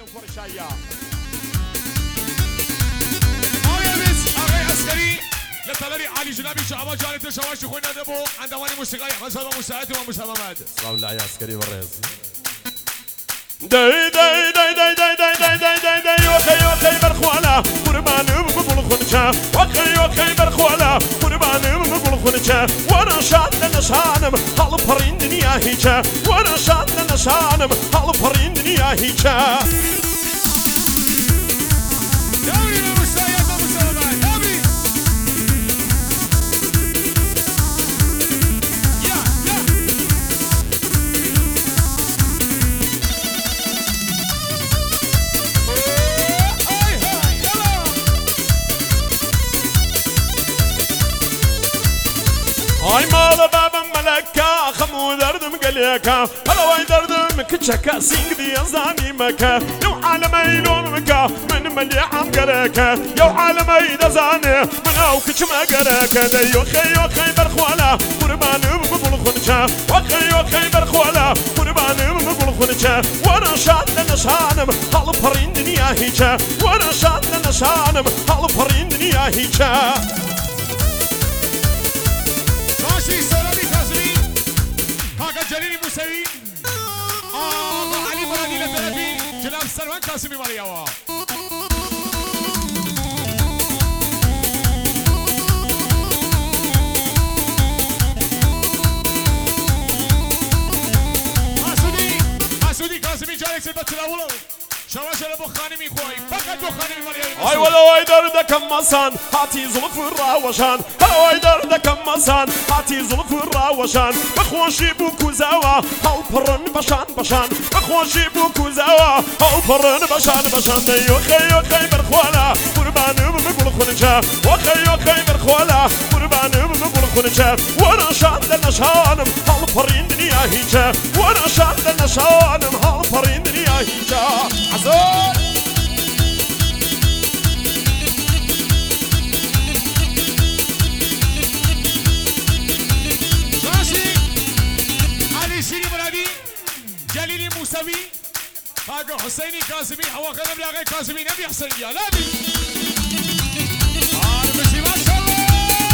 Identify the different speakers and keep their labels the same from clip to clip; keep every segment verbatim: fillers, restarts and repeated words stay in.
Speaker 1: فرشايا آقای بس آقای عسکری لطلبی علی جنابی شعبان جانت شواش خوینا دبو عندوانی موسیقای حسن و مساعد و مسلمات
Speaker 2: سلام الله يا عسكري والرئيس
Speaker 3: داي داي داي داي داي داي داي داي داي داي وخي وخي برخوالا قربان بقول خنشا وخي وخي برخوالا قربان بقول خنشا وانا شاد نشانم حال فرين دنيا هيجا وانا شاد نشانم حال فرين دنيا هيجا
Speaker 1: دوري المساعد ومسلمات دوري يا يا
Speaker 3: هاي مال بابا ملكا خمو دردم قليكا هلا واي دردم كتشكا سينك دي زاني مكا يو عالمي لوم مكا من ملي عم قليكا يو عالمي دزاني من او كتشما قليكا ديو خيو خي برخوالا قربان بقول خنشا وخيو خي برخوالا قربان بقول خنشا وانا شاد نشانم حال فرين دنيا هيجا وانا شاد نشانم حال فرين دنيا هيجا
Speaker 1: ماشي سلامي كاظمي هاكا جليل موسوي آه علي مرادي للثلاثي جناب سلمان كاظمي مريوا مسعودي مسعودي كاظمي جالك سلبت الأولى شواش البخاني ميخوي فقط بخاني مريوا
Speaker 3: اي ولا واي دردك مصان هاتي زلف الراوشان هلا واي دردك مصان هاتي زلف الراوشان بخوشي بوكو زاوا هاو برن بشان بشان بخوشي بوكو زاوا هاو برن بشان بشان ديو خيو خي برخوالا قربان بقول خنجا وخيو خي برخوالا قربان بقول خنجا وانا شاد نشانم هاو برين دنيا هيجا وانا شاد نشانم هاو برين دنيا هيجا
Speaker 1: عزور جليل موسوي هاجو حسيني كاظمي هو كان بلاغي كاظمي نبي حسين يا نبي المشي ما شاء الله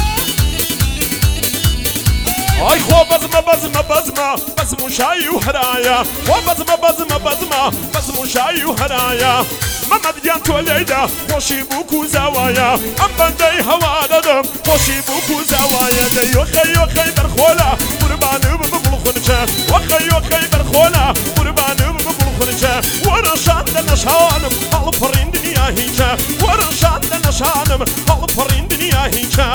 Speaker 3: اي خو بزمه بزمه بزمه بزمه شاي وهرايا خو بزمه بزمه بزمه بزمه شاي وهرايا محمد جان توليدا خوشي بوكو زوايا ام بندي هوا ددم خوشي بوكو زوايا ديو خيو خي برخولا قربان بقول خنجا وخيو خي برخولا قربان بقول خنجا وانا شاد نشانم حال فرين دنيا هيجا وانا شاد نشانم حال فرين دنيا هيجا